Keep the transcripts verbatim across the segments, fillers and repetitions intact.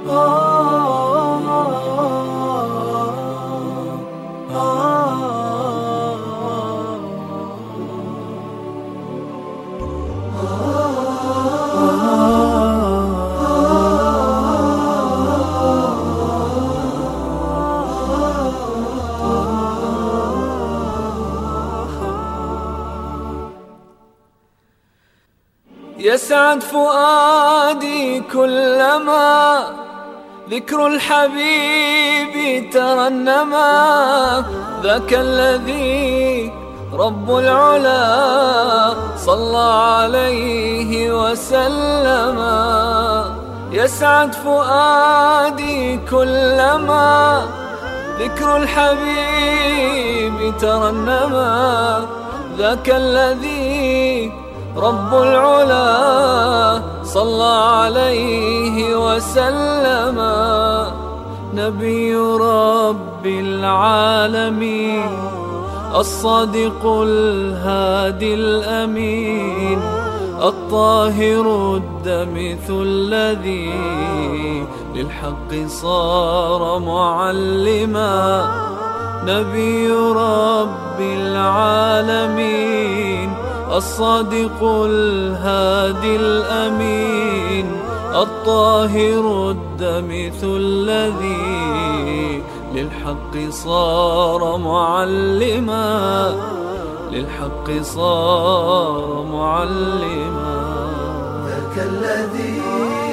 يسعد فؤادي كلما ذكر الحبيب ترنما، ذاك الذي رب العلا صلى عليه وسلم. يسعد فؤادي كلما ذكر الحبيب ترنما، ذاك الذي رب العلا صلى عليه وسلم. نبي رب العالمين الصادق الهادي الأمين، الطاهر الدمث الذي للحق صار معلما. نبي رب العالمين الصادق الهادي الأمين، الطاهر الدمث الذي للحق صار معلما، للحق صار معلما. ذاك الذي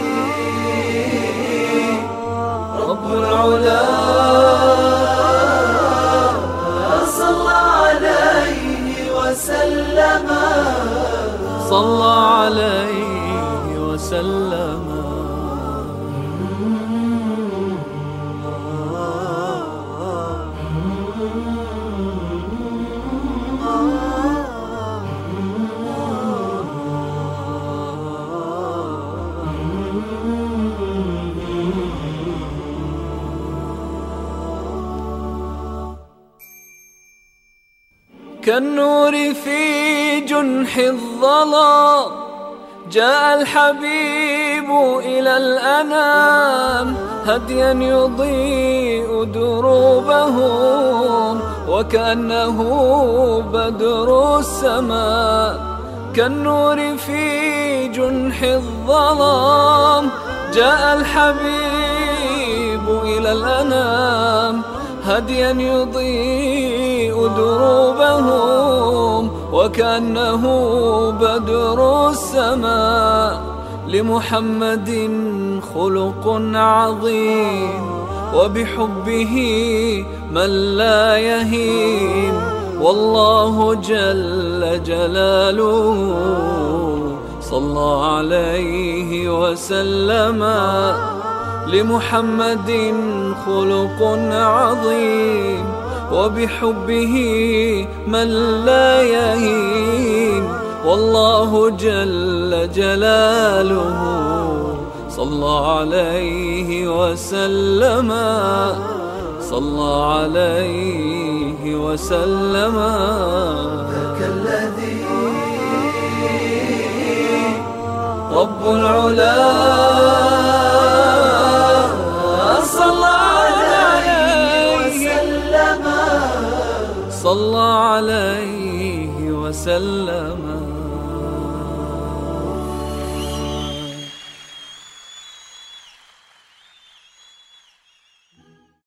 رب العلا صلى عليه وسلم، صلى عليه وسلم. كالنور في جنح الظلام جاء الحبيب إلى الأنام، هديا يضيء دروبهم وكأنه بدر السماء. كالنور في جنح الظلام جاء الحبيب إلى الأنام، هديا يضيء دروبهم وكأنه بدر السماء. لمحمد خلق عظيم وبحبه من لا يهين، والله جل جلاله صلى عليه وسلم. لمحمد خلق عظيم وبحبه من لا يهين، والله جل جلاله صلى عليه وسلم، صلى عليه وسلم. ذاك الذي رب العلا